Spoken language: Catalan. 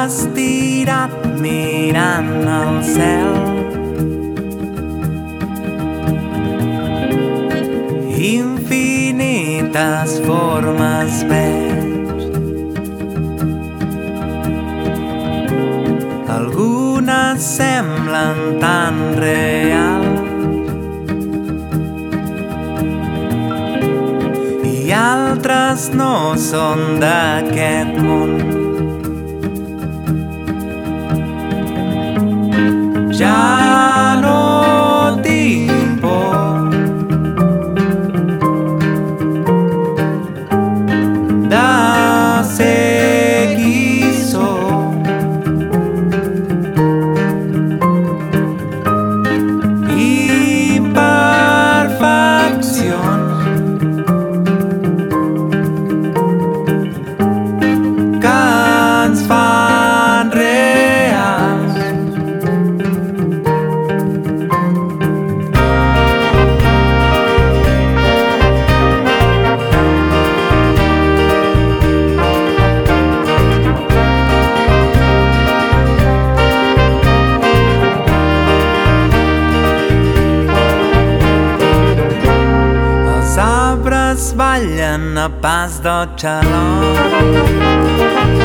estirat mirant el cel. Infinites formes veus, algunes semblen tan reals i altres no són d'aquest món. Ja no tinc por de ser qui soc, imperfeccions que ens fan reals. Els arbres ballen a pas del xaló.